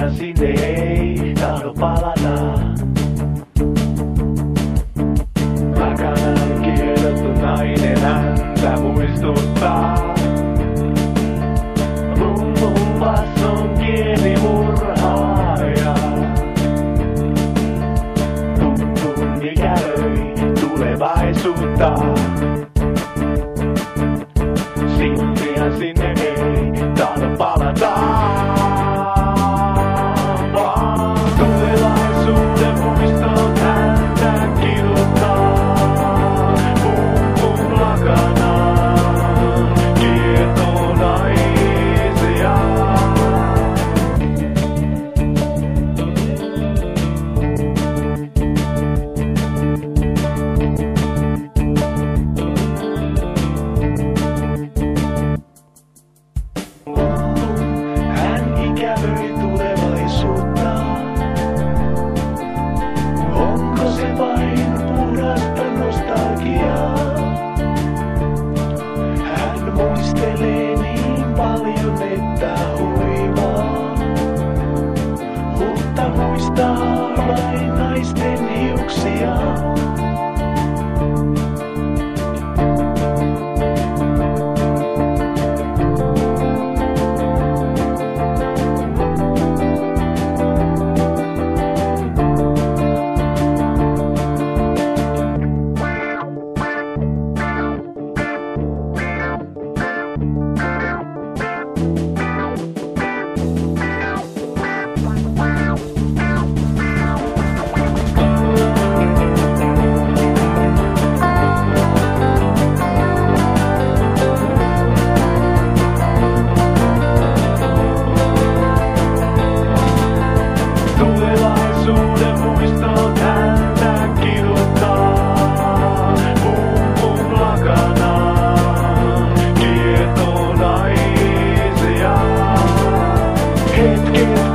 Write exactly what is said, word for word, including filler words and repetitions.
pian sinne ei tahdo palata. Lakanaan kiedottu nainen häntä muistuttaa. Lumpas on kienimurhaaja. Tuntun ikälöi tulevaisuutta. Siltihän sinne ei tahdo palata. Tulevaisuuden muistot häntä kiduttaa. Pum pum lakanaan kietoo naisia. Hän ikävöi tulevaisuutta. Onko se vain puhdasta nostalgiaa? Hän muistelee niin paljon, että huivaa. Mutta muistaa vain naisten hiuksia. Tulevaisuuden muistot häntä kiduttaa. Pum pum lakanaan kietoo naisia. Hetket